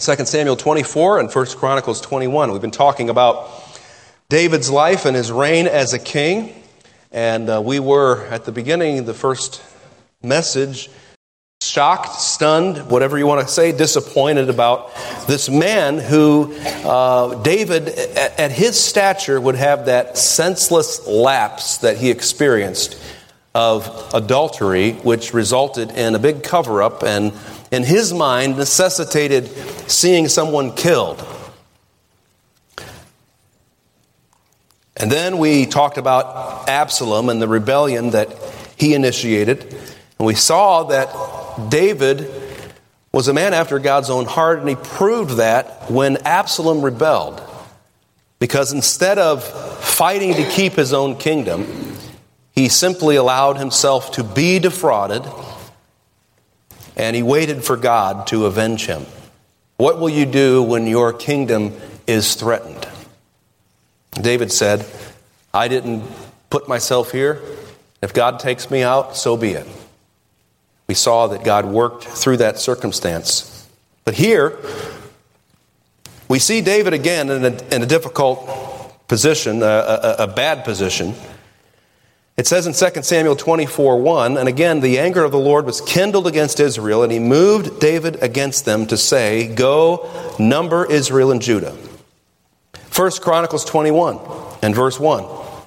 2 Samuel 24 and 1 Chronicles 21. We've been talking about David's life and his reign as a king. And we were, at the beginning of the first message, shocked, stunned, whatever you want to say, disappointed about this man who, David, at his stature, would have that senseless lapse that he experienced of adultery, which resulted in a big cover-up and, in his mind, necessitated seeing someone killed. And then we talked about Absalom and the rebellion that he initiated. And we saw that David was a man after God's own heart, and he proved that when Absalom rebelled. Because instead of fighting to keep his own kingdom, he simply allowed himself to be defrauded, and he waited for God to avenge him. What will you do when your kingdom is threatened? David said, I didn't put myself here. If God takes me out, so be it. We saw that God worked through that circumstance. But here, we see David again in a difficult position, a bad position. It says in 2 Samuel 24:1, and again, the anger of the Lord was kindled against Israel, and he moved David against them to say, go, number Israel and Judah. 1 Chronicles 21 and verse 1.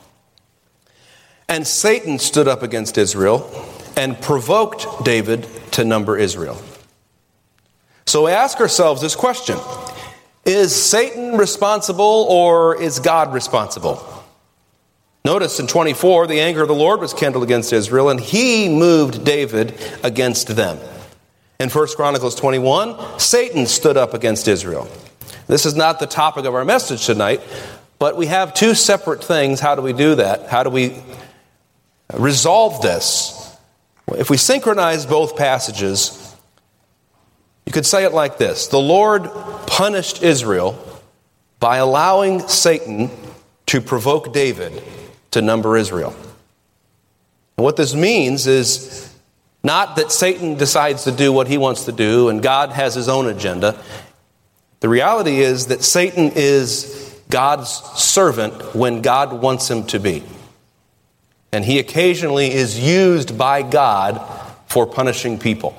And Satan stood up against Israel and provoked David to number Israel. So we ask ourselves this question: is Satan responsible or is God responsible? Notice in 24, the anger of the Lord was kindled against Israel, and he moved David against them. In 1 Chronicles 21, Satan stood up against Israel. This is not the topic of our message tonight, but we have two separate things. How do we do that? How do we resolve this? If we synchronize both passages, you could say it like this: the Lord punished Israel by allowing Satan to provoke David to number Israel. And what this means is not that Satan decides to do what he wants to do and God has his own agenda. The reality is that Satan is God's servant when God wants him to be. And he occasionally is used by God for punishing people.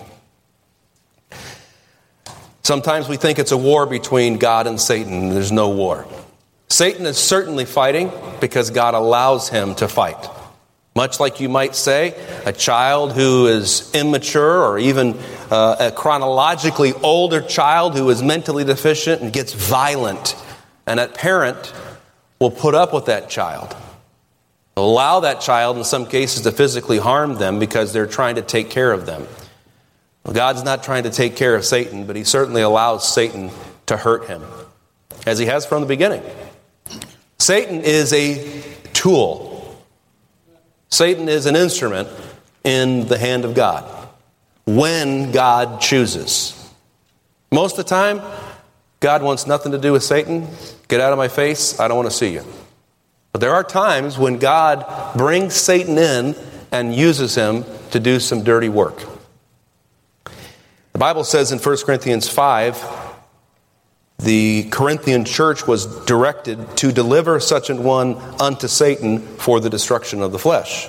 Sometimes we think it's a war between God and Satan. There's no war. Satan is certainly fighting because God allows him to fight. Much like you might say, a child who is immature or even a chronologically older child who is mentally deficient and gets violent. And that parent will put up with that child. Allow that child in some cases to physically harm them because they're trying to take care of them. Well, God's not trying to take care of Satan, but he certainly allows Satan to hurt him, as he has from the beginning. Satan is a tool. Satan is an instrument in the hand of God when God chooses. Most of the time, God wants nothing to do with Satan. Get out of my face. I don't want to see you. But there are times when God brings Satan in and uses him to do some dirty work. The Bible says in 1 Corinthians 5, the Corinthian church was directed to deliver such an one unto Satan for the destruction of the flesh.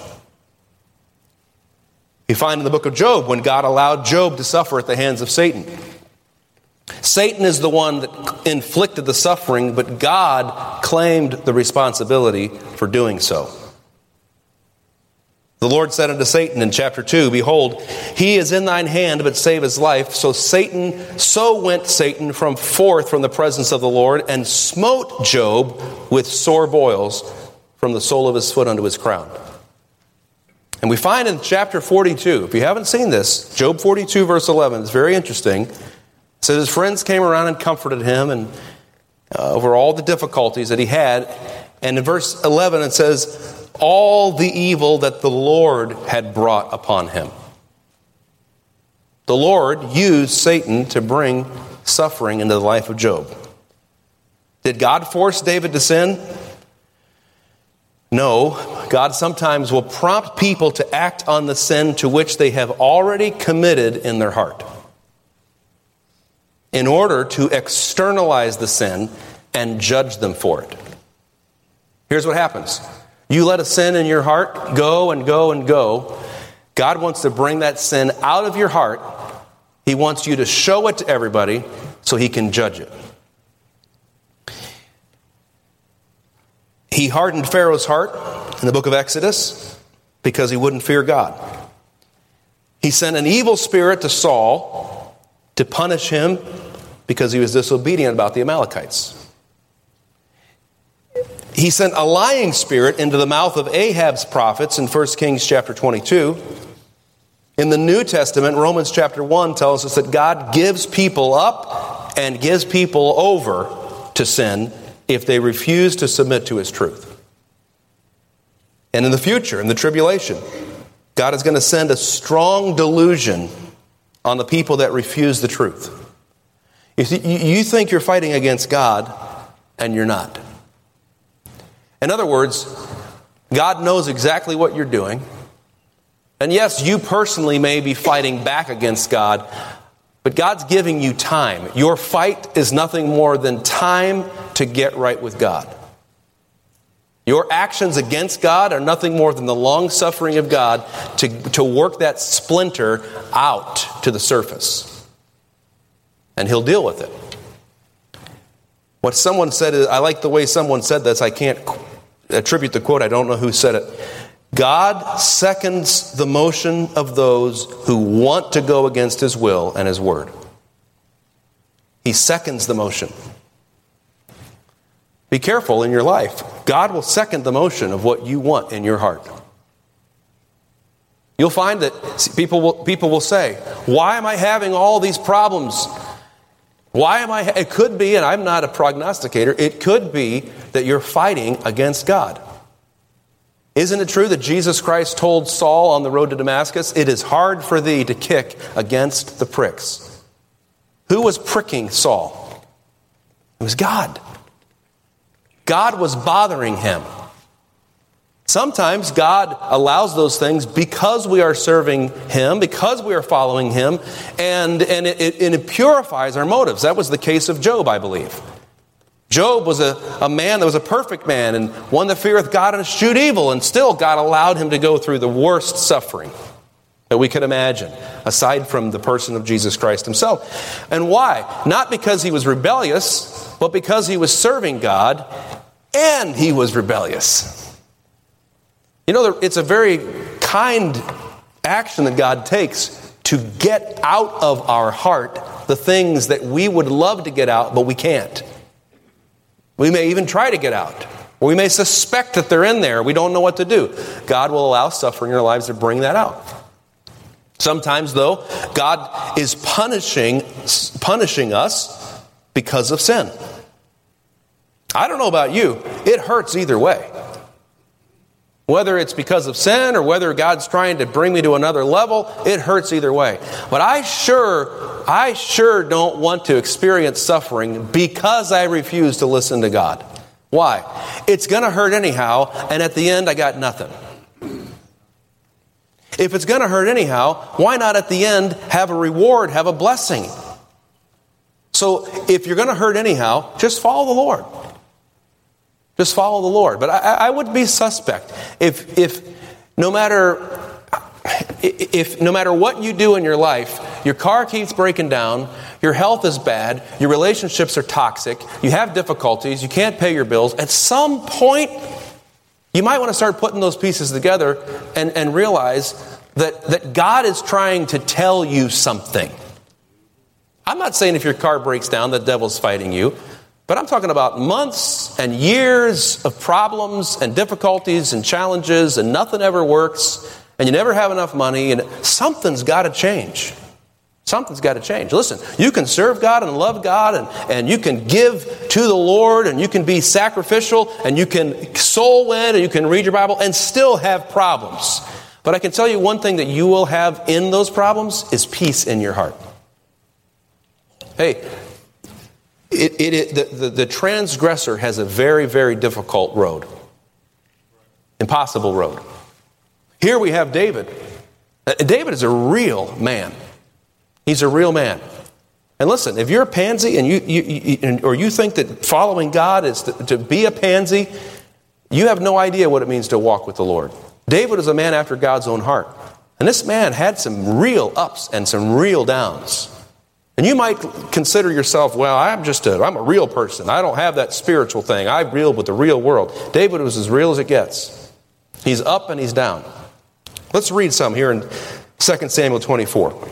You find in the book of Job when God allowed Job to suffer at the hands of Satan. Satan is the one that inflicted the suffering, but God claimed the responsibility for doing so. The Lord said unto Satan in chapter 2, behold, he is in thine hand, but save his life. So went Satan from forth from the presence of the Lord, and smote Job with sore boils from the sole of his foot unto his crown. And we find in chapter 42, if you haven't seen this, Job 42 verse 11, it's very interesting. It says his friends came around and comforted him and over all the difficulties that he had. And in verse 11 it says, all the evil that the Lord had brought upon him. The Lord used Satan to bring suffering into the life of Job. Did God force David to sin? No. God sometimes will prompt people to act on the sin to which they have already committed in their heart. in order to externalize the sin and judge them for it. Here's what happens. You let a sin in your heart go and go and go. God wants to bring that sin out of your heart. He wants you to show it to everybody so He can judge it. He hardened Pharaoh's heart in the book of Exodus because he wouldn't fear God. He sent an evil spirit to Saul to punish him because he was disobedient about the Amalekites. He sent a lying spirit into the mouth of Ahab's prophets in 1 Kings chapter 22. In the New Testament, Romans chapter 1 tells us that God gives people up and gives people over to sin if they refuse to submit to His truth. And in the future, in the tribulation, God is going to send a strong delusion on the people that refuse the truth. You think you're fighting against God, and you're not. In other words, God knows exactly what you're doing. And yes, you personally may be fighting back against God, but God's giving you time. Your fight is nothing more than time to get right with God. Your actions against God are nothing more than the long suffering of God to work that splinter out to the surface. And He'll deal with it. What someone said is, I like the way someone said this. I can't attribute the quote. I don't know who said it. God seconds the motion of those who want to go against His will and His word. He seconds the motion. Be careful in your life. God will second the motion of what you want in your heart. You'll find that people will say, why am I having all these problems? It could be, and I'm not a prognosticator, it could be that you're fighting against God. Isn't it true that Jesus Christ told Saul on the road to Damascus, it is hard for thee to kick against the pricks? Who was pricking Saul? It was God. God was bothering him. Sometimes God allows those things because we are serving Him, because we are following Him, and it purifies our motives. That was the case of Job, I believe. Job was a man that was a perfect man and one that feareth God and eschewed evil, and still God allowed him to go through the worst suffering that we could imagine, aside from the person of Jesus Christ Himself. And why? Not because he was rebellious, but because he was serving God and he was rebellious. You know, it's a very kind action that God takes to get out of our heart the things that we would love to get out, but we can't. We may even try to get out. Or we may suspect that they're in there. We don't know what to do. God will allow suffering in our lives to bring that out. Sometimes, though, God is punishing us because of sin. I don't know about you. It hurts either way. Whether it's because of sin or whether God's trying to bring me to another level, it hurts either way. But I sure don't want to experience suffering because I refuse to listen to God. Why? It's going to hurt anyhow, and at the end I got nothing. If it's going to hurt anyhow, why not at the end have a reward, have a blessing? So if you're going to hurt anyhow, just follow the Lord. Just follow the Lord. But I would be suspect if no matter what you do in your life, your car keeps breaking down, your health is bad, your relationships are toxic, you have difficulties, you can't pay your bills, at some point you might want to start putting those pieces together and realize that God is trying to tell you something. I'm not saying if your car breaks down, the devil's fighting you. But I'm talking about months and years of problems and difficulties and challenges, and nothing ever works, and you never have enough money, and something's got to change. Something's got to change. Listen, you can serve God and love God, and you can give to the Lord, and you can be sacrificial, and you can soul win, and you can read your Bible, and still have problems. But I can tell you one thing that you will have in those problems is peace in your heart. Hey, the transgressor has a very, very difficult road. Impossible road. Here we have David. David is a real man. He's a real man. And listen, if you're a pansy and you think that following God is to be a pansy, you have no idea what it means to walk with the Lord. David is a man after God's own heart. And this man had some real ups and some real downs. And you might consider yourself, well, I'm a real person. I don't have that spiritual thing. I deal with the real world. David was as real as it gets. He's up and he's down. Let's read some here in 2 Samuel 24.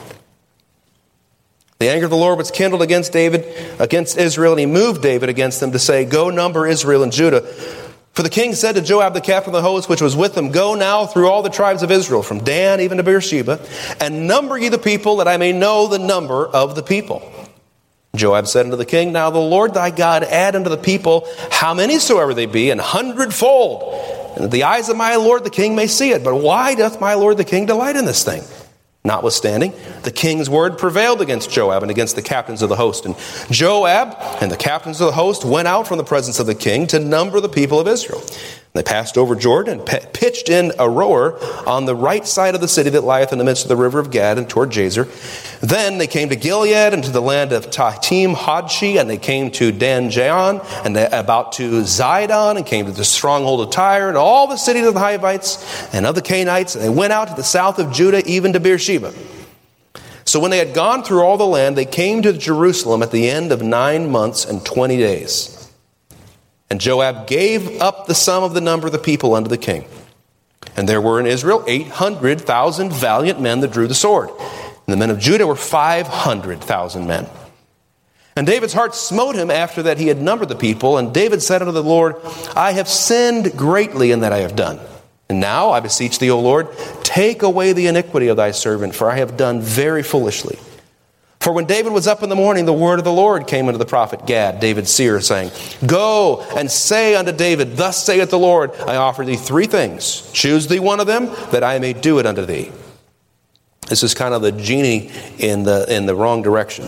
The anger of the Lord was kindled against David, against Israel, and he moved David against them to say, go number Israel and Judah. For the king said to Joab, the captain of the host, which was with him, go now through all the tribes of Israel, from Dan even to Beersheba, and number ye the people, that I may know the number of the people. Joab said unto the king, now the Lord thy God add unto the people how many soever they be, 100-fold. And that the eyes of my lord the king may see it. But why doth my lord the king delight in this thing? Notwithstanding, the king's word prevailed against Joab and against the captains of the host. And Joab and the captains of the host went out from the presence of the king to number the people of Israel. They passed over Jordan and pitched in Aroer on the right side of the city that lieth in the midst of the river of Gad and toward Jazer. Then they came to Gilead and to the land of Tahtim Hodshi, and they came to Dan Jaon and about to Zidon, and came to the stronghold of Tyre and all the cities of the Hivites and of the Canaanites. And they went out to the south of Judah, even to Beersheba. So when they had gone through all the land, they came to Jerusalem at the end of 9 months and 20 days. And Joab gave up the sum of the number of the people unto the king. And there were in Israel 800,000 valiant men that drew the sword. And the men of Judah were 500,000 men. And David's heart smote him after that he had numbered the people. And David said unto the Lord, I have sinned greatly in that I have done. And now I beseech thee, O Lord, take away the iniquity of thy servant, for I have done very foolishly. For when David was up in the morning, the word of the Lord came unto the prophet Gad, David's seer, saying, go and say unto David, thus saith the Lord, I offer thee 3 things. Choose thee one of them, that I may do it unto thee. This is kind of the genie in the wrong direction.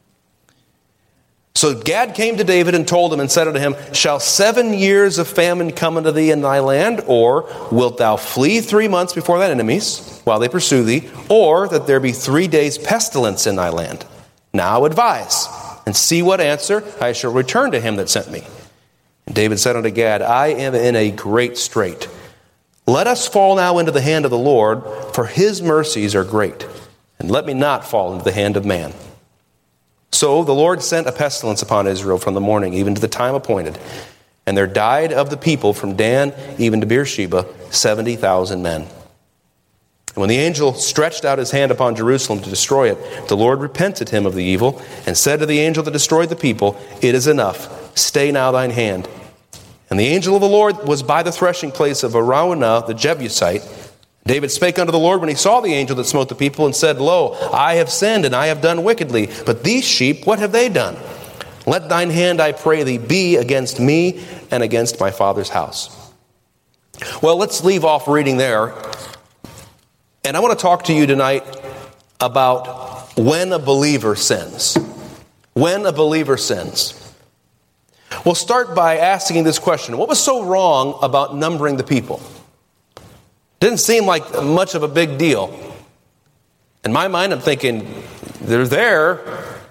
So Gad came to David and told him and said unto him, shall 7 years of famine come unto thee in thy land? Or wilt thou flee 3 months before thine enemies while they pursue thee? Or that there be 3 days pestilence in thy land? Now advise, and see what answer I shall return to him that sent me. And David said unto Gad, I am in a great strait. Let us fall now into the hand of the Lord, for his mercies are great. And let me not fall into the hand of man. So the Lord sent a pestilence upon Israel from the morning, even to the time appointed. And there died of the people from Dan even to Beersheba 70,000 men. And when the angel stretched out his hand upon Jerusalem to destroy it, the Lord repented him of the evil, and said to the angel that destroyed the people, it is enough, stay now thine hand. And the angel of the Lord was by the threshing place of Araunah the Jebusite. David spake unto the Lord when he saw the angel that smote the people, and said, lo, I have sinned, and I have done wickedly. But these sheep, what have they done? Let thine hand, I pray thee, be against me and against my father's house. Well, let's leave off reading there. And I want to talk to you tonight about when a believer sins. When a believer sins. We'll start by asking this question. What was so wrong about numbering the people? Didn't seem like much of a big deal. In my mind, I'm thinking, they're there.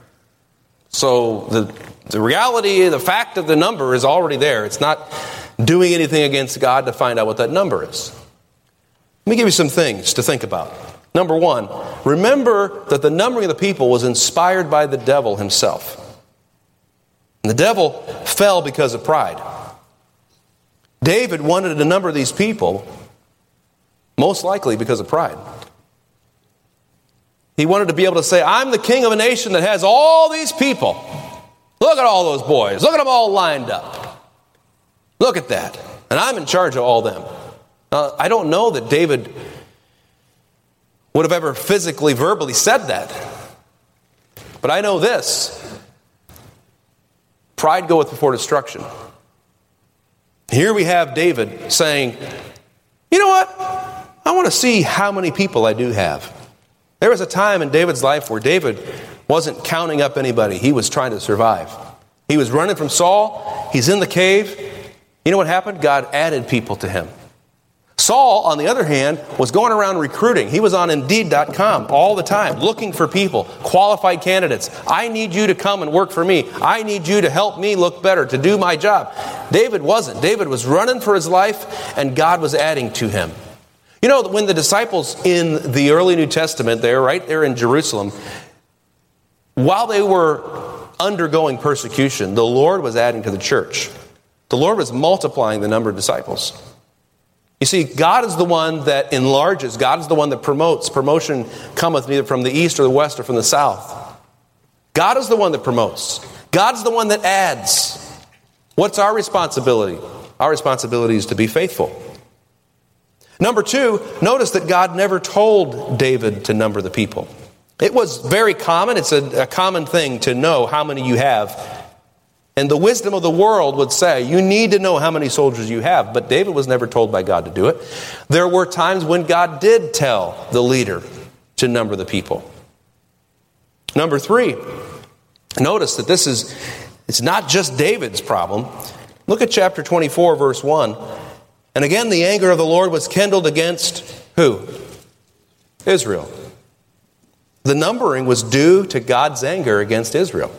So the reality, the fact of the number is already there. It's not doing anything against God to find out what that number is. Let me give you some things to think about. Number one, remember that the numbering of the people was inspired by the devil himself. And the devil fell because of pride. David wanted to number these people most likely because of pride. He wanted to be able to say, I'm the king of a nation that has all these people. Look at all those boys. Look at them all lined up. Look at that. And I'm in charge of all them. I don't know that David would have ever physically, verbally said that. But I know this. Pride goeth before destruction. Here we have David saying, you know what? I want to see how many people I do have. There was a time in David's life where David wasn't counting up anybody. He was trying to survive. He was running from Saul. He's in the cave. You know what happened? God added people to him. Saul, on the other hand, was going around recruiting. He was on Indeed.com all the time, looking for people, qualified candidates. I need you to come and work for me. I need you to help me look better, to do my job. David wasn't. David was running for his life, and God was adding to him. You know, when the disciples in the early New Testament, they're right there in Jerusalem, while they were undergoing persecution, the Lord was adding to the church. The Lord was multiplying the number of disciples. You see, God is the one that enlarges. God is the one that promotes. Promotion cometh neither from the east or the west or from the south. God is the one that promotes. God's the one that adds. What's our responsibility? Our responsibility is to be faithful. Number two, notice that God never told David to number the people. It was very common. It's a common thing to know how many you have. And the wisdom of the world would say, you need to know how many soldiers you have. But David was never told by God to do it. There were times when God did tell the leader to number the people. Number three, notice that it's not just David's problem. Look at chapter 24, verse 1. And again, the anger of the Lord was kindled against who? Israel. The numbering was due to God's anger against Israel.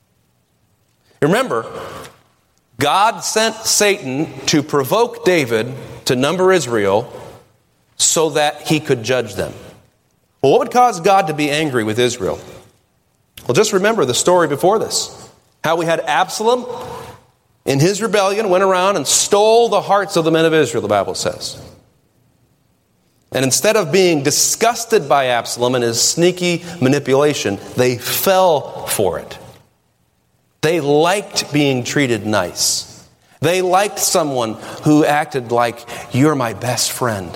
Remember, God sent Satan to provoke David to number Israel so that he could judge them. Well, what would cause God to be angry with Israel? Well, just remember the story before this. How we had Absalom in his rebellion went around and stole the hearts of the men of Israel, the Bible says. And instead of being disgusted by Absalom and his sneaky manipulation, they fell for it. They liked being treated nice. They liked someone who acted like, you're my best friend.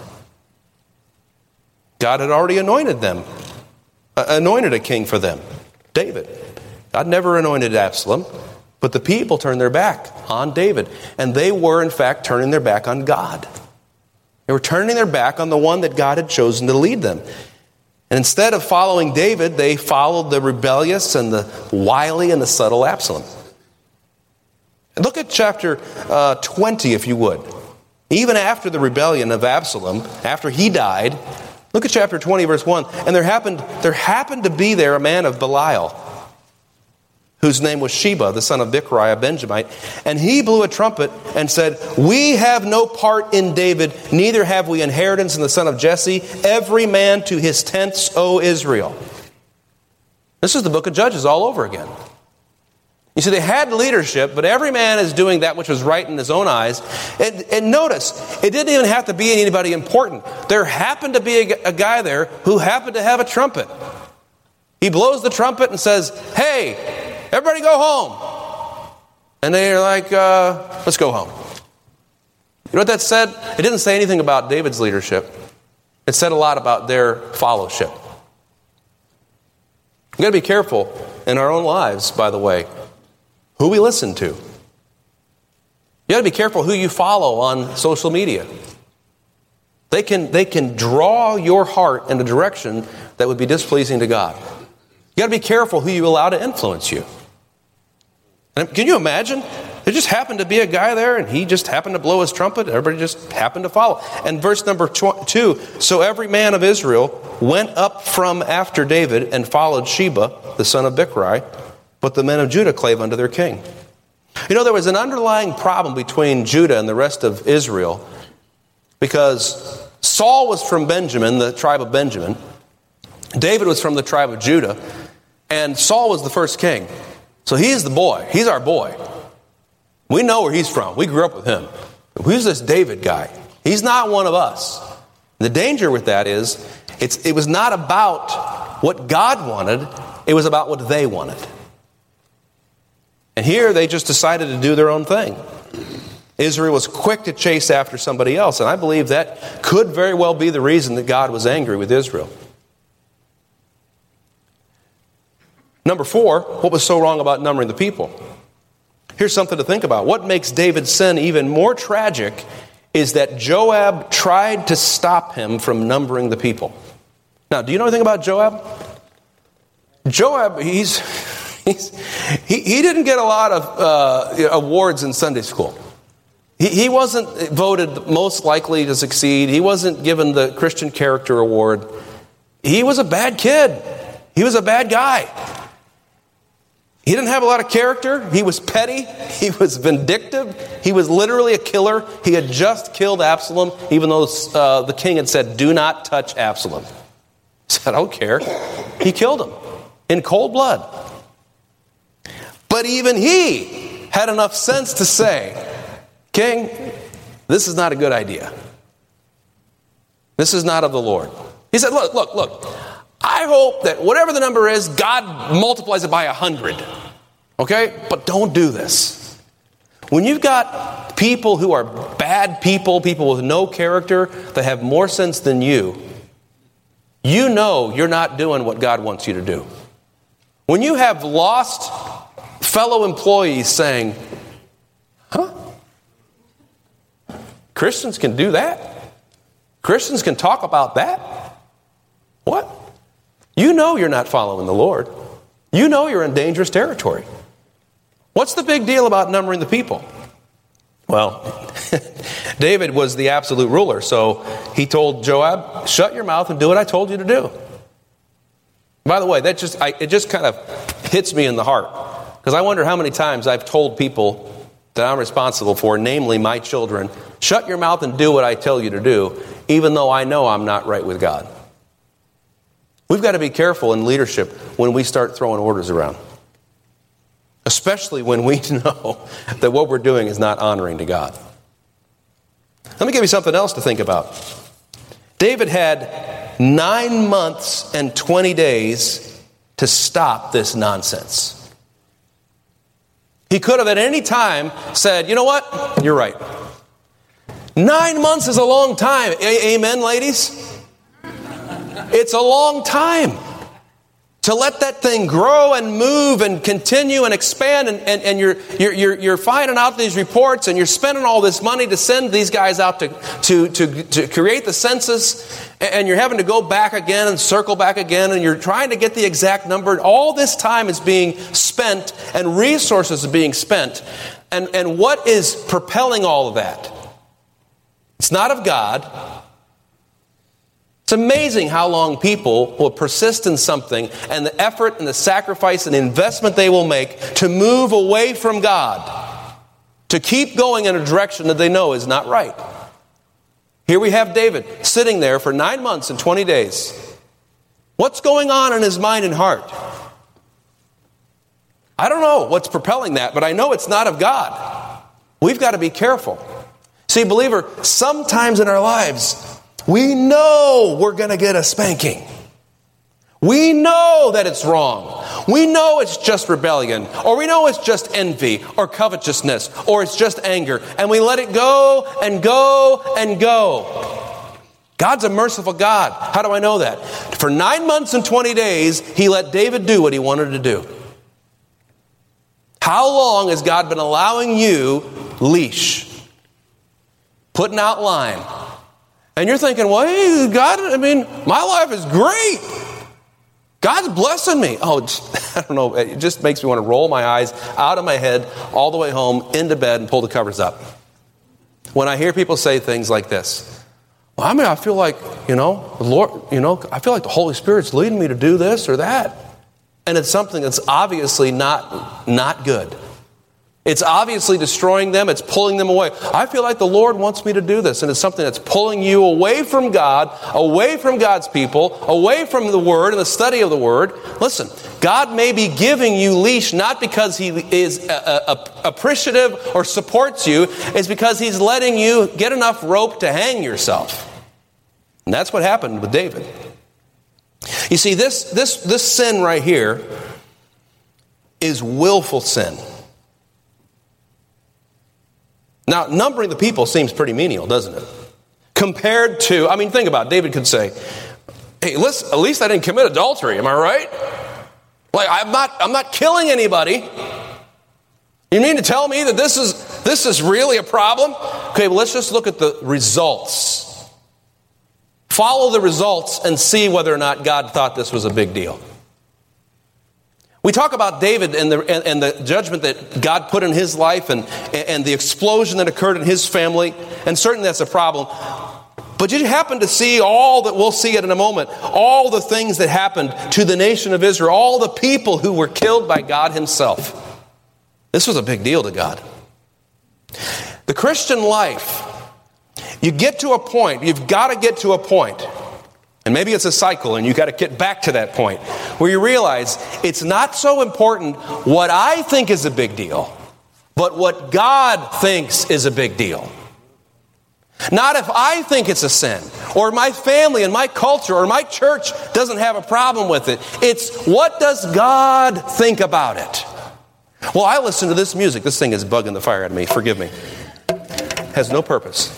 God had already anointed them, anointed a king for them, David. God never anointed Absalom, but the people turned their back on David. And they were, in fact, turning their back on God. They were turning their back on the one that God had chosen to lead them. And instead of following David, they followed the rebellious and the wily and the subtle Absalom. And look at chapter 20, if you would. Even after the rebellion of Absalom, after he died, look at chapter 20, verse 1. And there happened to be there a man of Belial, whose name was Sheba, the son of Bichri, a Benjamite. And he blew a trumpet and said, we have no part in David, neither have we inheritance in the son of Jesse. Every man to his tents, O Israel. This is the book of Judges all over again. You see, they had leadership, but every man is doing that which was right in his own eyes. And notice, it didn't even have to be anybody important. There happened to be a guy there who happened to have a trumpet. He blows the trumpet and says, hey, everybody go home. And they're like, let's go home. You know what that said? It didn't say anything about David's leadership. It said a lot about their fellowship. We've got to be careful in our own lives, by the way, who we listen to. You got to be careful who you follow on social media. They can draw your heart in a direction that would be displeasing to God. You got to be careful who you allow to influence you. And can you imagine? There just happened to be a guy there, and he just happened to blow his trumpet. Everybody just happened to follow. And verse number 2, so every man of Israel went up from after David and followed Sheba, the son of Bichri, but the men of Judah clave unto their king. You know, there was an underlying problem between Judah and the rest of Israel because Saul was from Benjamin, the tribe of Benjamin. David was from the tribe of Judah. And Saul was the first king. So he's the boy. He's our boy. We know where he's from. We grew up with him. Who's this David guy? He's not one of us. The danger with that is it was not about what God wanted. It was about what they wanted. And here they just decided to do their own thing. Israel was quick to chase after somebody else. And I believe that could very well be the reason that God was angry with Israel. Number 4, what was so wrong about numbering the people? Here's something to think about. What makes David's sin even more tragic is that Joab tried to stop him from numbering the people. Now, do you know anything about Joab? Joab, he didn't get a lot of awards in Sunday school. He wasn't voted most likely to succeed. He wasn't given the Christian Character Award. He was a bad kid. He was a bad guy. He didn't have a lot of character. He was petty. He was vindictive. He was literally a killer. He had just killed Absalom, even though the king had said, do not touch Absalom. He said, I don't care. He killed him in cold blood. But even he had enough sense to say, King, this is not a good idea. This is not of the Lord. He said, look. I hope that whatever the number is, God multiplies it by 100. Okay? But don't do this. When you've got people who are bad people with no character, that have more sense than you know you're not doing what God wants you to do. When you have lost fellow employees saying, Christians can do that? Christians can talk about that? What? You know you're not following the Lord. You know you're in dangerous territory. What's the big deal about numbering the people? Well, David was the absolute ruler, so he told Joab, shut your mouth and do what I told you to do. By the way, it just kind of hits me in the heart, because I wonder how many times I've told people that I'm responsible for, namely my children, shut your mouth and do what I tell you to do, even though I know I'm not right with God. We've got to be careful in leadership when we start throwing orders around. Especially when we know that what we're doing is not honoring to God. Let me give you something else to think about. David had 9 months and 20 days to stop this nonsense. He could have at any time said, you know what? You're right. 9 months is a long time. Amen, ladies? It's a long time to let that thing grow and move and continue and expand, and you're finding out these reports, and you're spending all this money to send these guys out to create the census, and you're having to go back again and circle back again, and you're trying to get the exact number. All this time is being spent, and resources are being spent. And what is propelling all of that? It's not of God. It's amazing how long people will persist in something, and the effort and the sacrifice and the investment they will make to move away from God, to keep going in a direction that they know is not right. Here we have David sitting there for 9 months and 20 days. What's going on in his mind and heart? I don't know what's propelling that, but I know it's not of God. We've got to be careful. See, believer, sometimes in our lives, we know we're going to get a spanking. We know that it's wrong. We know it's just rebellion, or we know it's just envy or covetousness, or it's just anger, and we let it go and go and go. God's a merciful God. How do I know that? For 9 months and 20 days, he let David do what he wanted to do. How long has God been allowing you leash? Putting out line. And you're thinking, well, hey, God, my life is great. God's blessing me. Oh, I don't know. It just makes me want to roll my eyes out of my head all the way home into bed and pull the covers up. When I hear people say things like this, well, I feel like, the Lord, I feel like the Holy Spirit's leading me to do this or that. And it's something that's obviously not good. It's obviously destroying them. It's pulling them away. I feel like the Lord wants me to do this. And it's something that's pulling you away from God, away from God's people, away from the Word and the study of the Word. Listen, God may be giving you leash not because He is appreciative or supports you. It's because He's letting you get enough rope to hang yourself. And that's what happened with David. You see, this sin right here is willful sin. Now, numbering the people seems pretty menial, doesn't it? Compared to, think about it. David could say, hey, listen, at least I didn't commit adultery, am I right? Like, I'm not killing anybody. You mean to tell me that this is really a problem? Okay, well, let's just look at the results. Follow the results and see whether or not God thought this was a big deal. We talk about David and the judgment that God put in his life and the explosion that occurred in his family, and certainly that's a problem. But did you happen to see all that we'll see it in a moment, all the things that happened to the nation of Israel, all the people who were killed by God himself? This was a big deal to God. The Christian life, you get to a point, you've got to get to a point, and maybe it's a cycle and you've got to get back to that point, where you realize it's not so important what I think is a big deal, but what God thinks is a big deal. Not if I think it's a sin, or my family and my culture or my church doesn't have a problem with it. It's what does God think about it? Well, I listen to this music. This thing is bugging the fire out of me. Forgive me. Has no purpose.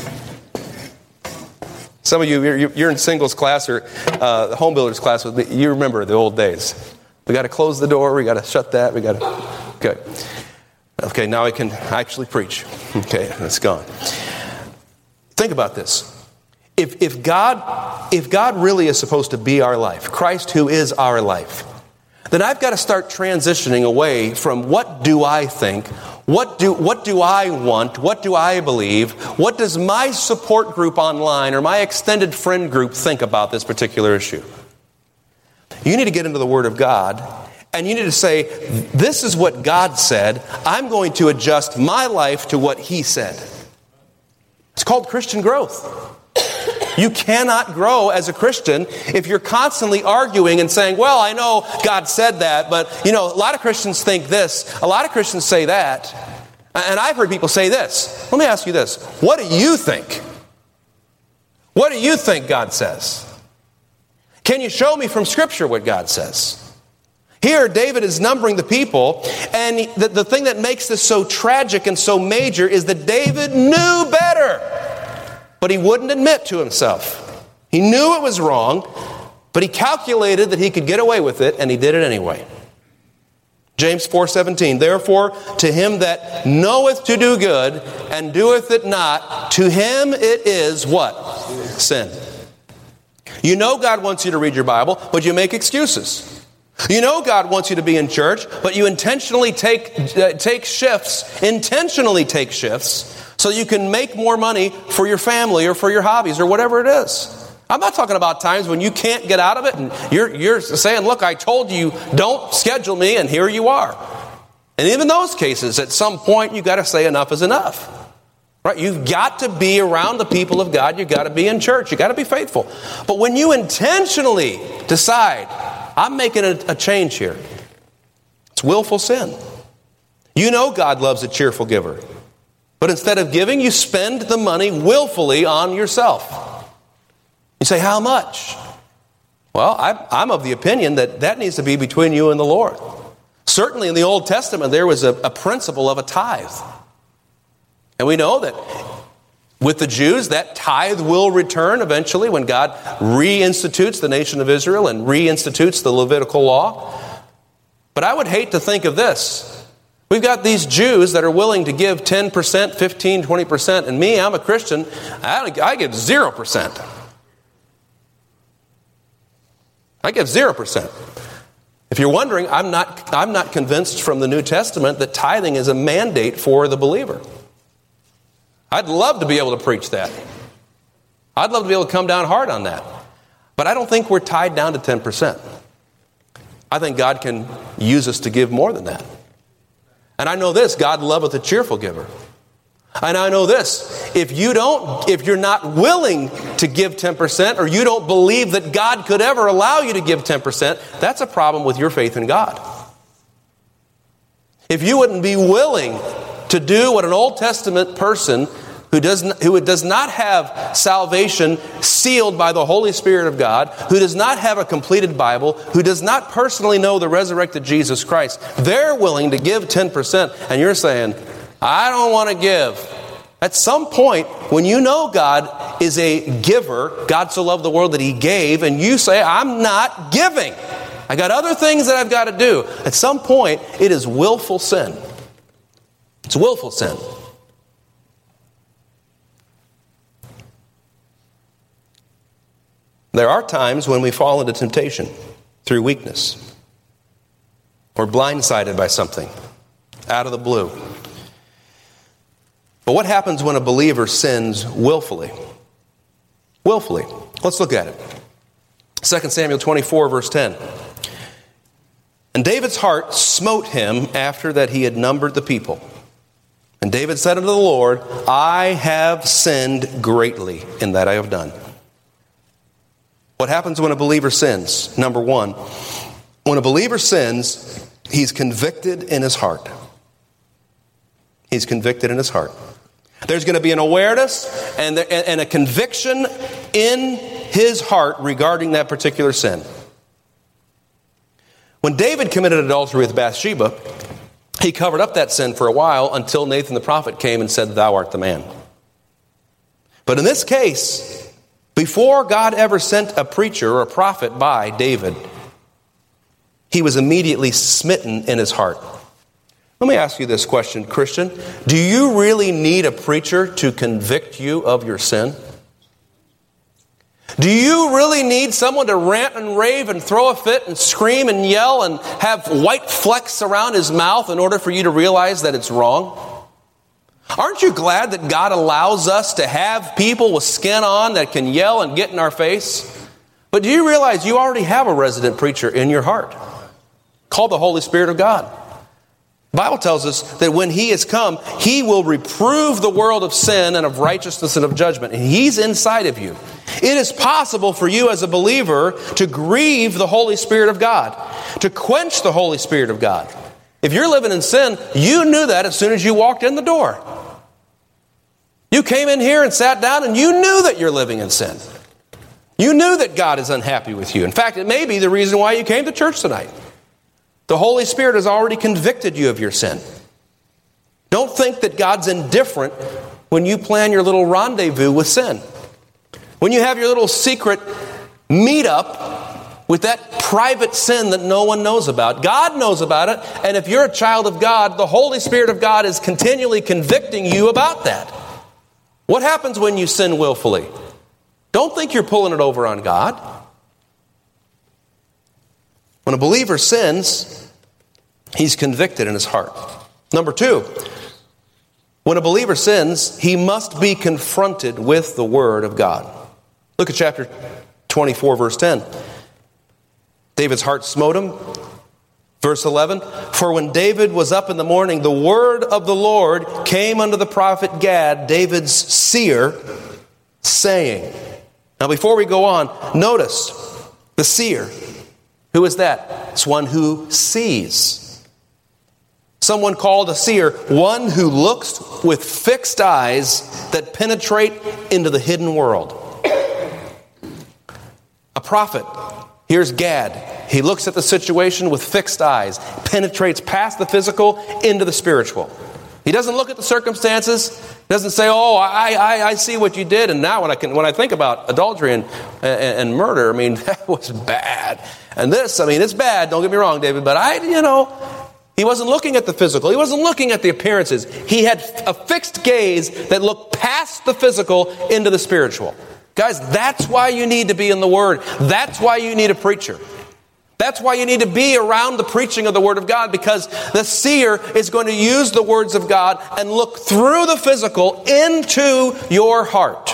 Some of you're in singles class or the home builders class with me. You remember the old days. We got to close the door. We got to shut that. We got to. Okay. Now I can actually preach. Okay, it's gone. Think about this. If God really is supposed to be our life, Christ who is our life, then I've got to start transitioning away from what do I think, what do I want, what do I believe, what does my support group online or my extended friend group think about this particular issue. You need to get into the Word of God, and you need to say, this is what God said, I'm going to adjust my life to what He said. It's called Christian growth. You cannot grow as a Christian if you're constantly arguing and saying, well, I know God said that, but, a lot of Christians think this. A lot of Christians say that. And I've heard people say this. Let me ask you this. What do you think? What do you think God says? Can you show me from Scripture what God says? Here, David is numbering the people, and the thing that makes this so tragic and so major is that David knew better. But he wouldn't admit to himself. He knew it was wrong, but he calculated that he could get away with it, and he did it anyway. James 4:17, therefore, to him that knoweth to do good and doeth it not, to him it is what? Sin. You know God wants you to read your Bible, but you make excuses. You know God wants you to be in church, but you intentionally take shifts, so you can make more money for your family or for your hobbies or whatever it is. I'm not talking about times when you can't get out of it and you're saying, look, I told you don't schedule me, and here you are. And even those cases, at some point, you've got to say enough is enough. Right? You've got to be around the people of God. You've got to be in church. You've got to be faithful. But when you intentionally decide, I'm making a change here, it's willful sin. You know God loves a cheerful giver. But instead of giving, you spend the money willfully on yourself. You say, how much? Well, I'm of the opinion that needs to be between you and the Lord. Certainly in the Old Testament, there was a principle of a tithe. And we know that with the Jews, that tithe will return eventually when God reinstitutes the nation of Israel and reinstitutes the Levitical law. But I would hate to think of this. We've got these Jews that are willing to give 10%, 15, 20%, and me, I'm a Christian, I give 0%. I give 0%. If you're wondering, I'm not convinced from the New Testament that tithing is a mandate for the believer. I'd love to be able to preach that. I'd love to be able to come down hard on that. But I don't think we're tied down to 10%. I think God can use us to give more than that. And I know this, God loveth a cheerful giver. And I know this, if you're not willing to give 10%, or you don't believe that God could ever allow you to give 10%, that's a problem with your faith in God. If you wouldn't be willing to do what an Old Testament person who does not have salvation sealed by the Holy Spirit of God, who does not have a completed Bible, who does not personally know the resurrected Jesus Christ, they're willing to give 10%, and you're saying, I don't want to give. At some point, when you know God is a giver, God so loved the world that He gave, and you say, I'm not giving. I got other things that I've got to do. At some point, it is willful sin. It's willful sin. There are times when we fall into temptation through weakness. or blindsided by something out of the blue. But what happens when a believer sins willfully? Willfully. Let's look at it. 2 Samuel 24, verse 10. And David's heart smote him after that he had numbered the people. And David said unto the Lord, I have sinned greatly in that I have done. What happens when a believer sins? Number one, when a believer sins, he's convicted in his heart. He's convicted in his heart. There's going to be an awareness and a conviction in his heart regarding that particular sin. When David committed adultery with Bathsheba, he covered up that sin for a while until Nathan the prophet came and said, Thou art the man. But in this case, before God ever sent a preacher or a prophet by David, he was immediately smitten in his heart. Let me ask you this question, Christian. Do you really need a preacher to convict you of your sin? Do you really need someone to rant and rave and throw a fit and scream and yell and have white flecks around his mouth in order for you to realize that it's wrong? Aren't you glad that God allows us to have people with skin on that can yell and get in our face? But do you realize you already have a resident preacher in your heart called the Holy Spirit of God? The Bible tells us that when He has come, He will reprove the world of sin and of righteousness and of judgment. And He's inside of you. It is possible for you as a believer to grieve the Holy Spirit of God, to quench the Holy Spirit of God. If you're living in sin, you knew that as soon as you walked in the door. You came in here and sat down and you knew that you're living in sin. You knew that God is unhappy with you. In fact, it may be the reason why you came to church tonight. The Holy Spirit has already convicted you of your sin. Don't think that God's indifferent when you plan your little rendezvous with sin. When you have your little secret meetup with that private sin that no one knows about. God knows about it, and if you're a child of God, the Holy Spirit of God is continually convicting you about that. What happens when you sin willfully? Don't think you're pulling it over on God. When a believer sins, he's convicted in his heart. Number two, when a believer sins, he must be confronted with the Word of God. Look at chapter 24, verse 10. David's heart smote him. Verse 11, for when David was up in the morning, the word of the Lord came unto the prophet Gad, David's seer, saying. Now before we go on, notice the seer. Who is that? It's one who sees. Someone called a seer, one who looks with fixed eyes that penetrate into the hidden world. A prophet, here's Gad. He looks at the situation with fixed eyes, penetrates past the physical into the spiritual. He doesn't look at the circumstances. He doesn't say, "Oh, I see what you did." And now when I think about adultery and murder, I mean, that was bad. And this, I mean, it's bad. Don't get me wrong, David. But he wasn't looking at the physical. He wasn't looking at the appearances. He had a fixed gaze that looked past the physical into the spiritual. Guys, that's why you need to be in the Word. That's why you need a preacher. That's why you need to be around the preaching of the Word of God, because the seer is going to use the words of God and look through the physical into your heart.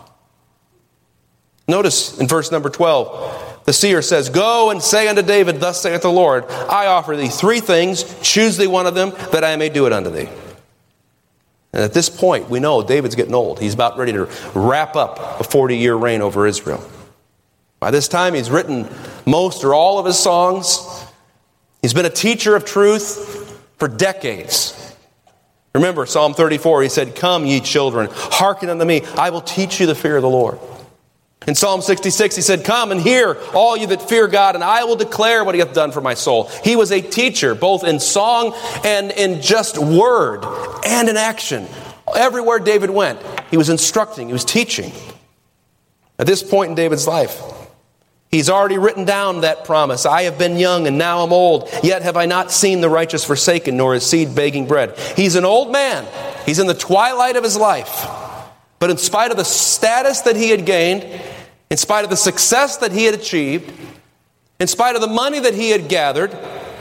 Notice in verse number 12, the seer says, go and say unto David, thus saith the Lord, I offer thee 3 things, choose thee one of them, that I may do it unto thee. And at this point, we know David's getting old. He's about ready to wrap up a 40-year reign over Israel. By this time, he's written most or all of his songs. He's been a teacher of truth for decades. Remember Psalm 34, he said, come, ye children, hearken unto me. I will teach you the fear of the Lord. In Psalm 66, he said, come and hear, all you that fear God, and I will declare what he hath done for my soul. He was a teacher, both in song and in just word and in action. Everywhere David went, he was instructing, he was teaching. At this point in David's life, he's already written down that promise. I have been young and now I'm old, yet have I not seen the righteous forsaken, nor his seed begging bread. He's an old man. He's in the twilight of his life. But in spite of the status that he had gained, in spite of the success that he had achieved, in spite of the money that he had gathered,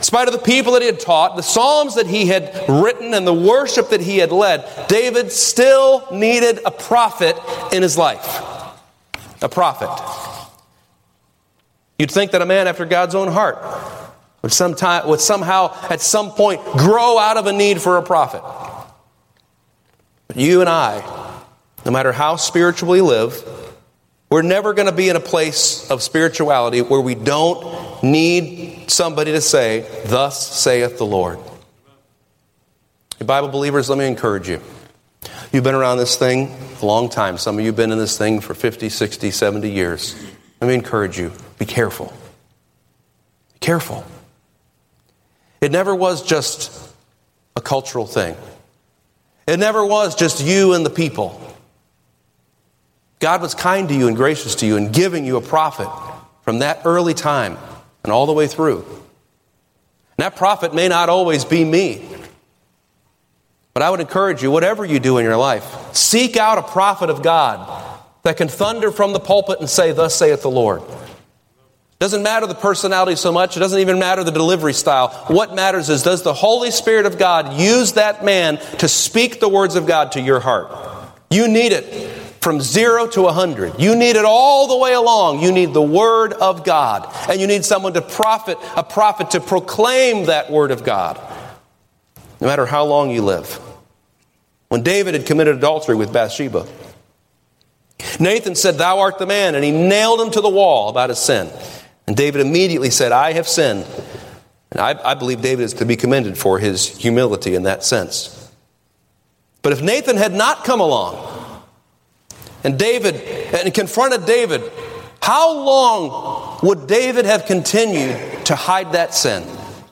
In spite of the people that he had taught, the psalms that he had written, and the worship that he had led, David still needed a prophet in his life. A prophet. You'd think that a man after God's own heart would somehow at some point grow out of a need for a prophet. But you and I, no matter how spiritual we live, we're never going to be in a place of spirituality where we don't need somebody to say, "Thus saith the Lord." You Bible believers, let me encourage you. You've been around this thing a long time. Some of you have been in this thing for 50, 60, 70 years. Let me encourage you. Be careful. Be careful. It never was just a cultural thing. It never was just you and the people. God was kind to you and gracious to you in giving you a prophet from that early time and all the way through. And that prophet may not always be me. But I would encourage you, whatever you do in your life, seek out a prophet of God that can thunder from the pulpit and say, "Thus saith the Lord." Doesn't matter the personality so much. It doesn't even matter the delivery style. What matters is, does the Holy Spirit of God use that man to speak the words of God to your heart? You need it from 0 to 100. You need it all the way along. You need the Word of God. And you need someone a prophet to proclaim that Word of God. No matter how long you live. When David had committed adultery with Bathsheba, Nathan said, "Thou art the man," and he nailed him to the wall about his sin. And David immediately said, "I have sinned." And I believe David is to be commended for his humility in that sense. But if Nathan had not come along and confronted David, how long would David have continued to hide that sin?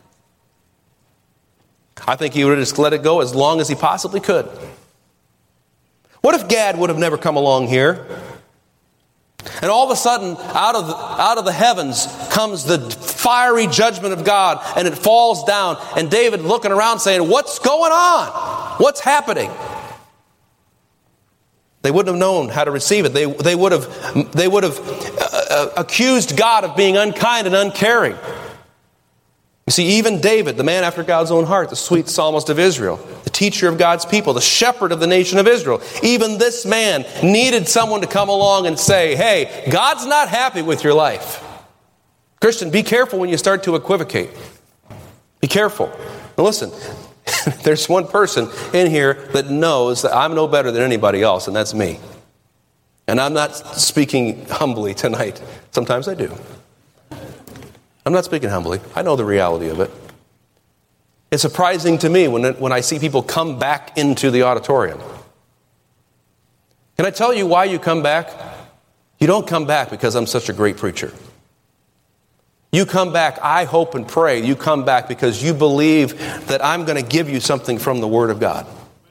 I think he would have just let it go as long as he possibly could. What if Gad would have never come along here? And all of a sudden, out of the heavens comes the fiery judgment of God, and it falls down, and David looking around saying, "What's going on? What's happening?" They wouldn't have known how to receive it. They would have accused God of being unkind and uncaring. You see, even David, the man after God's own heart, the sweet psalmist of Israel, the teacher of God's people, the shepherd of the nation of Israel, even this man needed someone to come along and say, "Hey, God's not happy with your life." Christian, be careful when you start to equivocate. Be careful. Now listen, there's one person in here that knows that I'm no better than anybody else, and that's me. And I'm not speaking humbly tonight. Sometimes I do. I'm not speaking humbly. I know the reality of it. It's surprising to me when I see people come back into the auditorium. Can I tell you why you come back? You don't come back because I'm such a great preacher. You come back, I hope and pray, you come back because you believe that I'm going to give you something from the Word of God.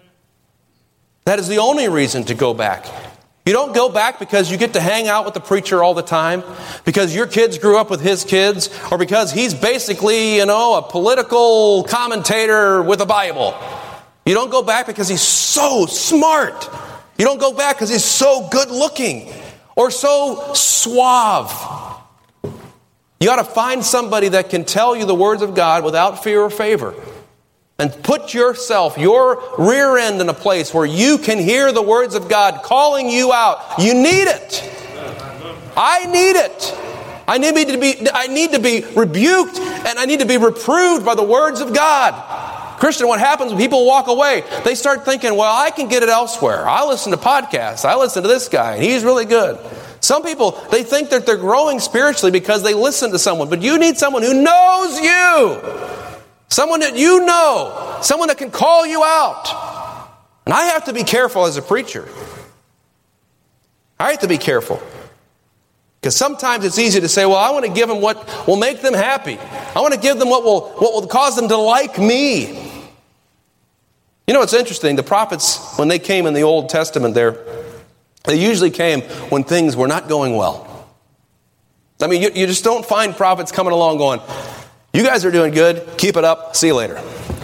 That is the only reason to go back. You don't go back because you get to hang out with the preacher all the time, because your kids grew up with his kids, or because he's basically, a political commentator with a Bible. You don't go back because he's so smart. You don't go back because he's so good looking or so suave. You ought to find somebody that can tell you the words of God without fear or favor. And put yourself, your rear end in a place where you can hear the words of God calling you out. You need it. I need it. I need to be rebuked, and I need to be reproved by the words of God. Christian, what happens when people walk away? They start thinking, well, I can get it elsewhere. I listen to podcasts. I listen to this guy, and he's really good. Some people, they think that they're growing spiritually because they listen to someone. But you need someone who knows you. Someone that you know. Someone that can call you out. And I have to be careful as a preacher. I have to be careful. Because sometimes it's easy to say, well, I want to give them what will make them happy. I want to give them what will cause them to like me. You know, it's interesting. The prophets, when they came in the Old Testament there, they usually came when things were not going well. I mean, you just don't find prophets coming along going, you guys are doing good, keep it up, see you later.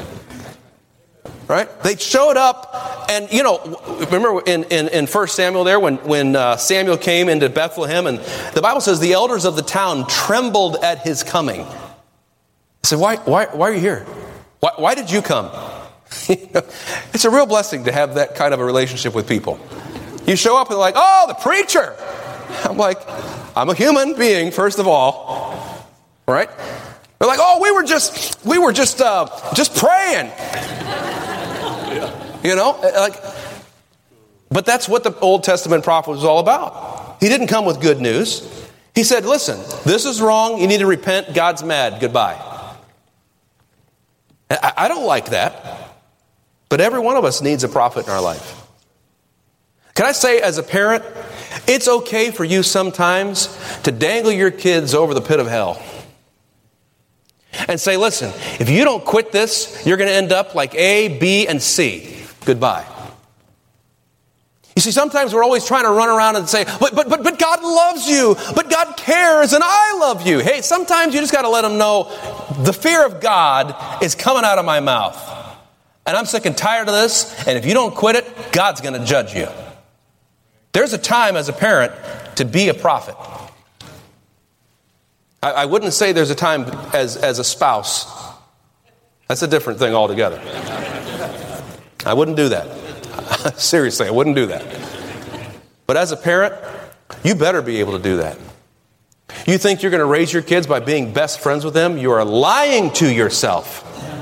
Right? They showed up, and remember in 1 Samuel there, when Samuel came into Bethlehem, and the Bible says the elders of the town trembled at his coming. said, why are you here? Why did you come? It's a real blessing to have that kind of a relationship with people. You show up and they're like, oh, the preacher. I'm like, I'm a human being, first of all. Right? They're like, oh, we were just praying. But that's what the Old Testament prophet was all about. He didn't come with good news. He said, listen, this is wrong. You need to repent. God's mad. Goodbye. I don't like that. But every one of us needs a prophet in our life. Can I say, as a parent, it's okay for you sometimes to dangle your kids over the pit of hell. And say, listen, if you don't quit this, you're going to end up like A, B, and C. Goodbye. You see, sometimes we're always trying to run around and say, but God loves you, but God cares, and I love you. Hey, sometimes you just got to let them know the fear of God is coming out of my mouth. And I'm sick and tired of this, and if you don't quit it, God's going to judge you. There's a time as a parent to be a prophet. I wouldn't say there's a time as a spouse. That's a different thing altogether. I wouldn't do that. Seriously, I wouldn't do that. But as a parent, you better be able to do that. You think you're going to raise your kids by being best friends with them? You are lying to yourself.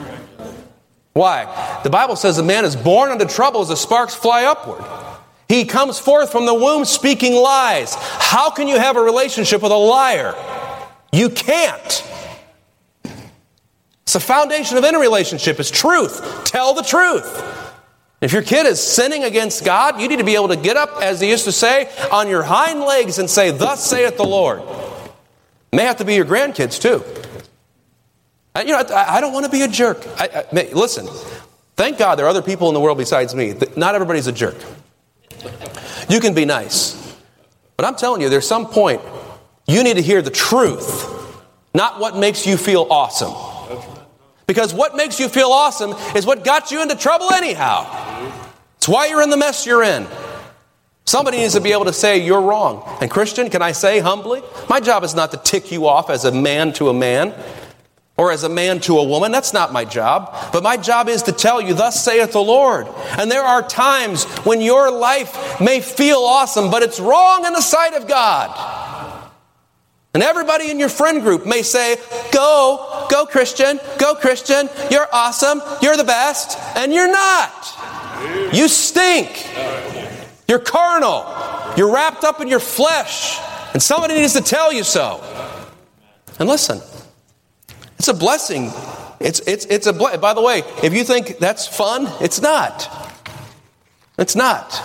Why? The Bible says a man is born unto trouble as the sparks fly upward. He comes forth from the womb speaking lies. How can you have a relationship with a liar? You can't. It's the foundation of any relationship is truth. Tell the truth. If your kid is sinning against God, you need to be able to get up, as they used to say, on your hind legs and say, thus saith the Lord. It may have to be your grandkids too. I don't want to be a jerk. Listen, thank God there are other people in the world besides me. Not everybody's a jerk. You can be nice. But I'm telling you, there's some point you need to hear the truth, not what makes you feel awesome. Because what makes you feel awesome is what got you into trouble anyhow. It's why you're in the mess you're in. Somebody needs to be able to say you're wrong. And Christian, can I say humbly, my job is not to tick you off as a man to a man or as a man to a woman. That's not my job. But my job is to tell you, thus saith the Lord. And there are times when your life may feel awesome, but it's wrong in the sight of God. And everybody in your friend group may say, go Christian, you're awesome, you're the best, and you're not. You stink. You're carnal. You're wrapped up in your flesh. And somebody needs to tell you so. And listen, it's a blessing. It's a blessing. By the way, if you think that's fun, it's not. It's not.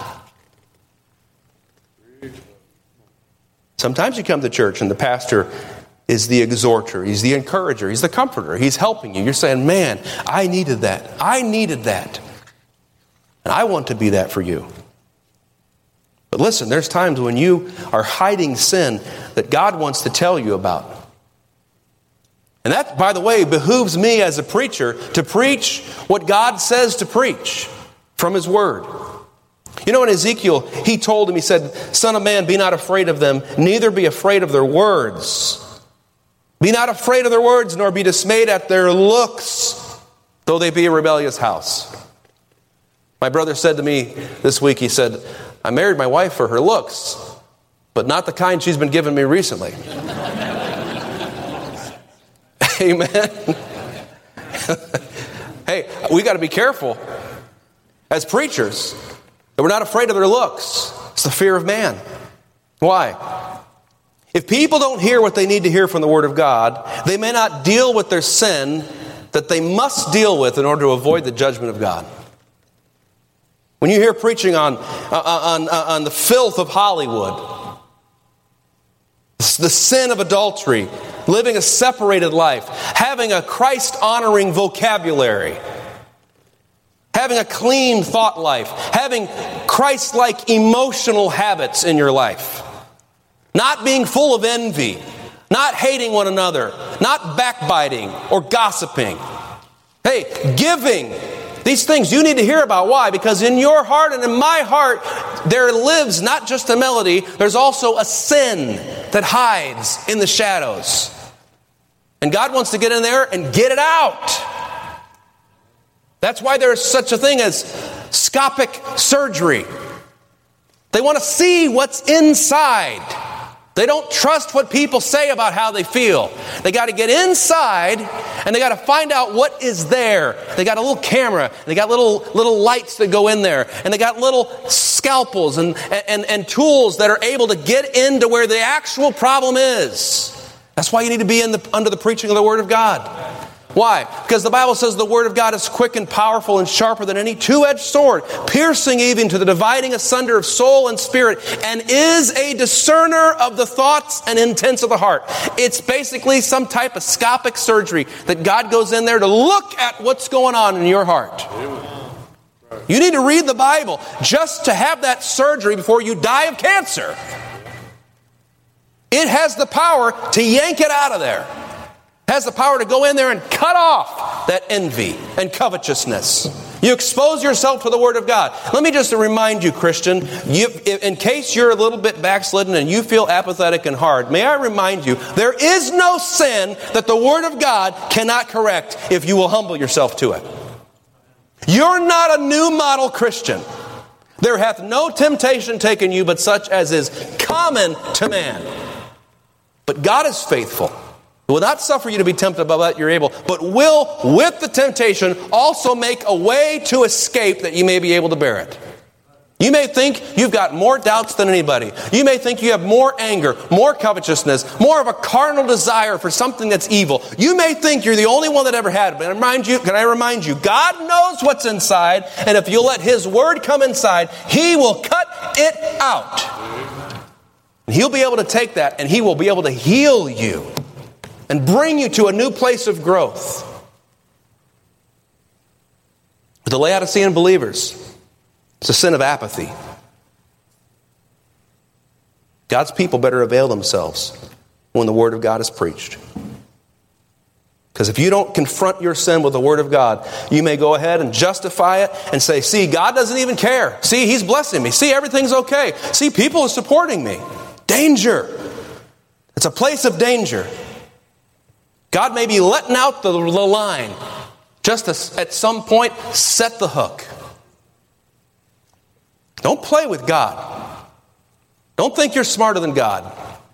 Sometimes you come to church and the pastor is the exhorter. He's the encourager. He's the comforter. He's helping you. You're saying, man, I needed that. I needed that. And I want to be that for you. But listen, there's times when you are hiding sin that God wants to tell you about. And that, by the way, behooves me as a preacher to preach what God says to preach from His Word. You know, in Ezekiel, He told him, He said, Son of man, be not afraid of them, neither be afraid of their words. Be not afraid of their words, nor be dismayed at their looks, though they be a rebellious house. My brother said to me this week, he said, I married my wife for her looks, but not the kind she's been giving me recently. Amen. Hey, we got to be careful as preachers that we're not afraid of their looks. It's the fear of man. Why? If people don't hear what they need to hear from the Word of God, they may not deal with their sin that they must deal with in order to avoid the judgment of God. When you hear preaching on the filth of Hollywood, the sin of adultery, living a separated life, having a Christ-honoring vocabulary, having a clean thought life, having Christ-like emotional habits in your life, not being full of envy, not hating one another, not backbiting or gossiping. Hey, giving. These things you need to hear about. Why? Because in your heart and in my heart, there lives not just a melody, there's also a sin that hides in the shadows. And God wants to get in there and get it out. That's why there is such a thing as scopic surgery. They want to see what's inside. They don't trust what people say about how they feel. They got to get inside and they got to find out what is there. They got a little camera. They got little lights that go in there. And they got little scalpels and tools that are able to get into where the actual problem is. That's why you need to be under the preaching of the Word of God. Why? Because the Bible says the Word of God is quick and powerful and sharper than any two-edged sword, piercing even to the dividing asunder of soul and spirit, and is a discerner of the thoughts and intents of the heart. It's basically some type of scopic surgery that God goes in there to look at what's going on in your heart. You need to read the Bible just to have that surgery before you die of cancer. It has the power to yank it out of there. Has the power to go in there and cut off that envy and covetousness. You expose yourself to the Word of God. Let me just remind you, Christian, in case you're a little bit backslidden and you feel apathetic and hard, may I remind you, there is no sin that the Word of God cannot correct if you will humble yourself to it. You're not a new model Christian. There hath no temptation taken you but such as is common to man. But God is faithful. He will not suffer you to be tempted above that you're able, but will, with the temptation, also make a way to escape that you may be able to bear it. You may think you've got more doubts than anybody. You may think you have more anger, more covetousness, more of a carnal desire for something that's evil. You may think you're the only one that ever had it. But can I remind you, God knows what's inside, and if you'll let His Word come inside, He will cut it out. And He'll be able to take that, and He will be able to heal you and bring you to a new place of growth. With the Laodicean believers, it's a sin of apathy. God's people better avail themselves when the Word of God is preached. Because if you don't confront your sin with the Word of God, you may go ahead and justify it and say, see, God doesn't even care. See, He's blessing me. See, everything's okay. See, people are supporting me. Danger. It's a place of danger. God may be letting out the line just to, at some point, set the hook. Don't play with God. Don't think you're smarter than God.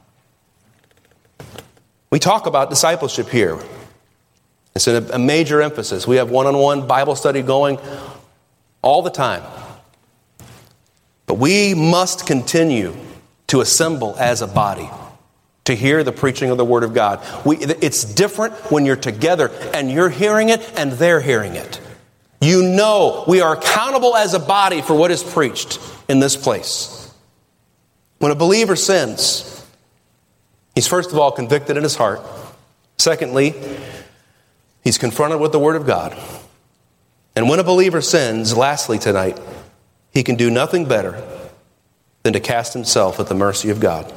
We talk about discipleship here. It's a major emphasis. We have one-on-one Bible study going all the time. But we must continue to assemble as a body to hear the preaching of the Word of God. It's different when you're together and you're hearing it and they're hearing it. You know we are accountable as a body for what is preached in this place. When a believer sins, he's first of all convicted in his heart. Secondly, he's confronted with the Word of God. And when a believer sins, lastly tonight, he can do nothing better than to cast himself at the mercy of God.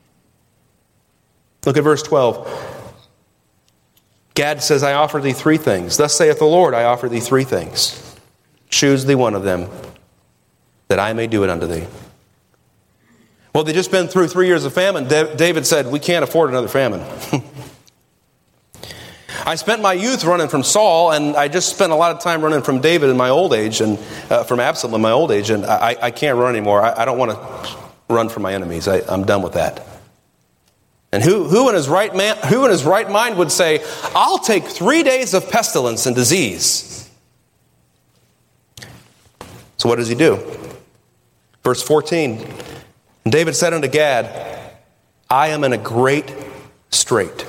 Look at verse 12. Gad says, I offer thee three things. Thus saith the Lord, I offer thee three things. Choose thee one of them, that I may do it unto thee. Well, they've just been through 3 years of famine. David said, we can't afford another famine. I spent my youth running from Saul, and I just spent a lot of time running from David in my old age, and from Absalom in my old age, and I can't run anymore. I don't want to run from my enemies. I'm done with that. And who in his right mind would say, I'll take 3 days of pestilence and disease? So what does he do? Verse 14, and David said unto Gad, I am in a great strait.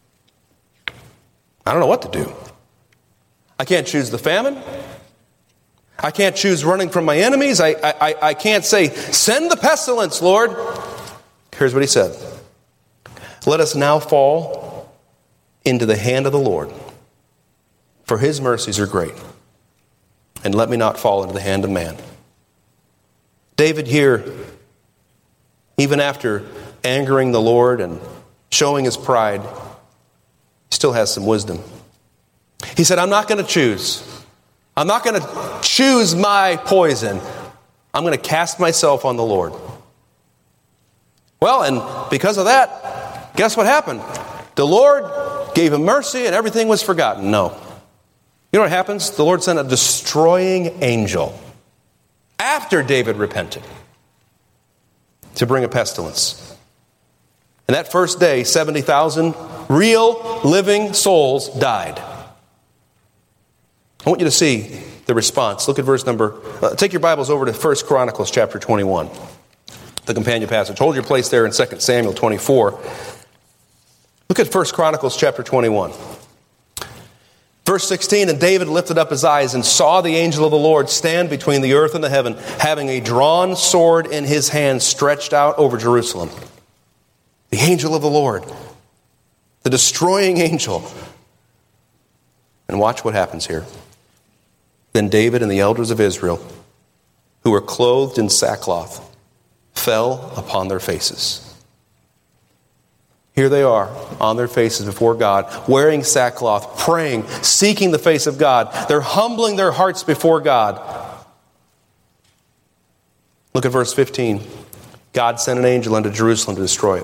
I don't know what to do. I can't choose the famine. I can't choose running from my enemies. I can't say, send the pestilence, Lord. Here's what he said. Let us now fall into the hand of the Lord, for his mercies are great. And let me not fall into the hand of man. David here, even after angering the Lord and showing his pride, still has some wisdom. He said, I'm not going to choose. I'm not going to choose my poison. I'm going to cast myself on the Lord. Well, and because of that, guess what happened? The Lord gave him mercy, and everything was forgotten. No. You know what happens? The Lord sent a destroying angel after David repented to bring a pestilence. And that first day, 70,000 real living souls died. I want you to see the response. Look at verse number, take your Bibles over to 1 Chronicles chapter 21, the companion passage. Hold your place there in 2 Samuel 24. Look at 1 Chronicles chapter 21. Verse 16, and David lifted up his eyes and saw the angel of the Lord stand between the earth and the heaven, having a drawn sword in his hand stretched out over Jerusalem. The angel of the Lord, the destroying angel. And watch what happens here. Then David and the elders of Israel, who were clothed in sackcloth, fell upon their faces. Here they are on their faces before God, wearing sackcloth, praying, seeking the face of God. They're humbling their hearts before God. Look at verse 15. God sent an angel unto Jerusalem to destroy it.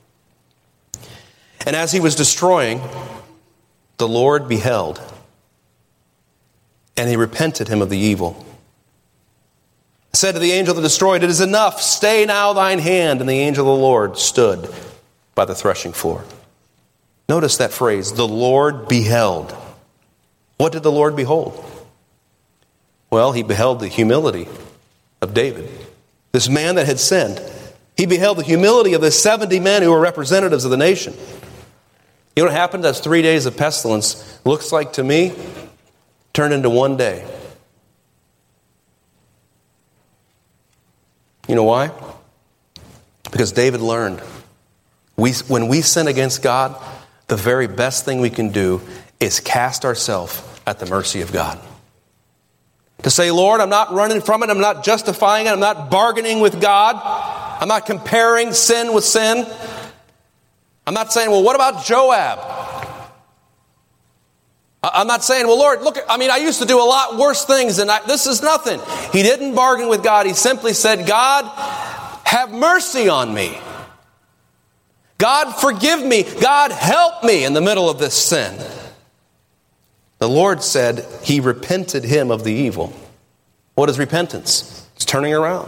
And as he was destroying, the Lord beheld, and he repented him of the evil. Said to the angel that destroyed, it is enough, stay now thine hand. And the angel of the Lord stood by the threshing floor. Notice that phrase, the Lord beheld. What did the Lord behold? Well, he beheld the humility of David, this man that had sinned. He beheld the humility of the 70 men who were representatives of the nation. You know what happened? That's 3 days of pestilence, looks like to me, turned into one day. You know why? Because David learned. When we sin against God, the very best thing we can do is cast ourselves at the mercy of God. To say, Lord, I'm not running from it. I'm not justifying it. I'm not bargaining with God. I'm not comparing sin with sin. I'm not saying, well, what about Joab? I'm not saying, well, Lord, look, I used to do a lot worse things and this is nothing. He didn't bargain with God. He simply said, God, have mercy on me. God, forgive me. God, help me in the middle of this sin. The Lord said he repented him of the evil. What is repentance? It's turning around.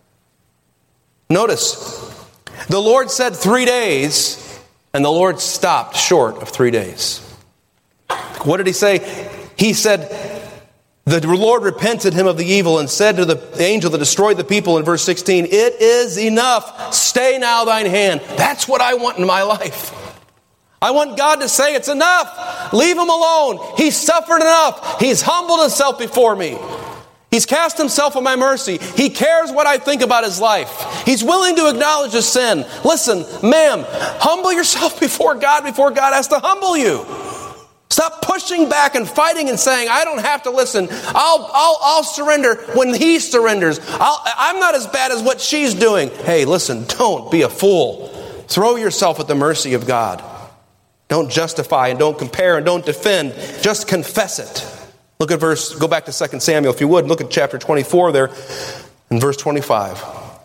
Notice, the Lord said 3 days, and the Lord stopped short of 3 days. What did he say? He said, the Lord repented him of the evil and said to the angel that destroyed the people in verse 16, it is enough. Stay now thine hand. That's what I want in my life. I want God to say it's enough. Leave him alone. He's suffered enough. He's humbled himself before me. He's cast himself on my mercy. He cares what I think about his life. He's willing to acknowledge his sin. Listen, ma'am, humble yourself before God has to humble you. Stop pushing back and fighting and saying, I don't have to listen. I'll surrender when he surrenders. I'm not as bad as what she's doing. Hey, listen, don't be a fool. Throw yourself at the mercy of God. Don't justify and don't compare and don't defend. Just confess it. Go back to 2 Samuel if you would. Look at chapter 24 there in verse 25.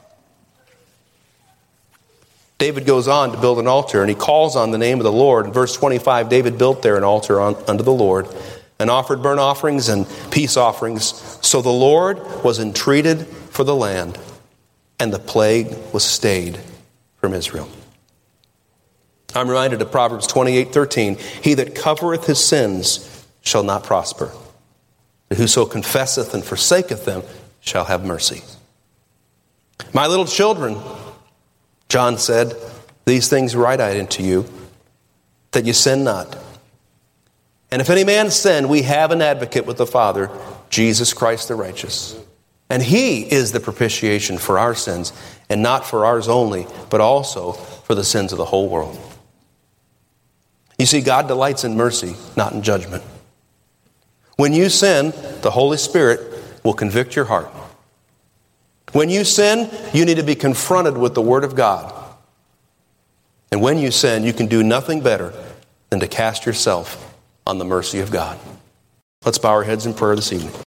David goes on to build an altar, and he calls on the name of the Lord. In verse 25, David built there an altar unto the Lord and offered burnt offerings and peace offerings. So the Lord was entreated for the land, and the plague was stayed from Israel. I'm reminded of Proverbs 28:13. He that covereth his sins shall not prosper, but whoso confesseth and forsaketh them shall have mercy. My little children, John said, these things write I unto you, that you sin not. And if any man sin, we have an advocate with the Father, Jesus Christ the righteous. And he is the propitiation for our sins, and not for ours only, but also for the sins of the whole world. You see, God delights in mercy, not in judgment. When you sin, the Holy Spirit will convict your heart. When you sin, you need to be confronted with the Word of God. And when you sin, you can do nothing better than to cast yourself on the mercy of God. Let's bow our heads in prayer this evening.